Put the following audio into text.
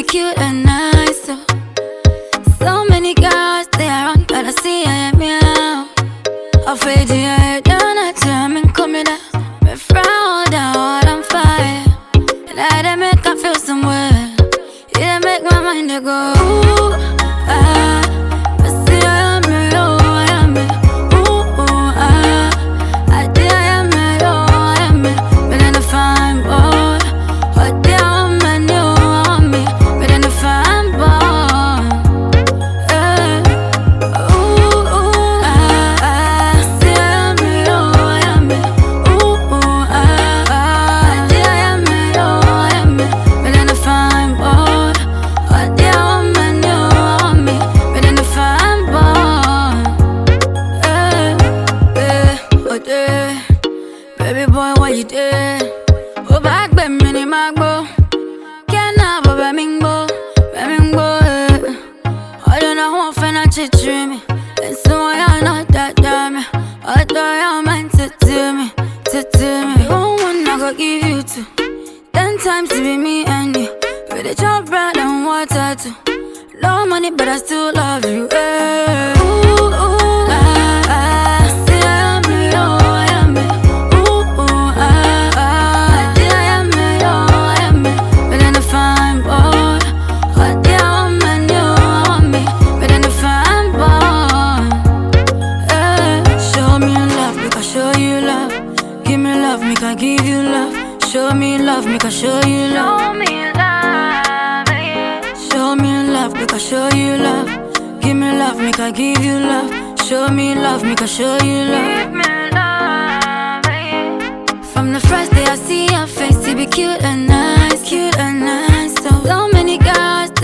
cute and nice. So many girls, they are on, but I see I am meow. Afraid you heard, you're not coming, coming down. Me frown down, I'm fire. And I make I feel somewhere. You done make my mind go. Ooh, ah. I see I am me, oh, I am me. Ooh, ah. I did I am me, oh, I am me. But then I find boy. What they want me, you want me. But then I find boy. Ooh, ah, ah. I see I am me, oh, I am me. Ooh, ah, ah. I did I am me, oh, I am me. But then I find boy. What they want me, you want me. But then I find boy. Oh, yeah. Baby boy, what you did? Oh, back by mini magbo. Can't have a bamingbo, bamingbo. I don't know how I'm finna treat me. And so I know that damn. I thought you meant to do me, to do me. Oh, one I go give you two. 10 times to be me and you. With a job, bread and water too. No money, but I still love you. Ooh, ooh, ah, ah. See I am me, oh, I am me. Ooh, ooh, ah, ah. I did I am me, oh, I am me. But then I find boy. What they want me, you want me. But then I find boy. Show me love, make I show you love. Give me love, make I give you love. Show me love, make I show you love. Show me love, make I show you love. Give me love, make I give you love. Show me love, make I show you love. From the first day I see your face, you be cute and nice, cute and nice. So many girls,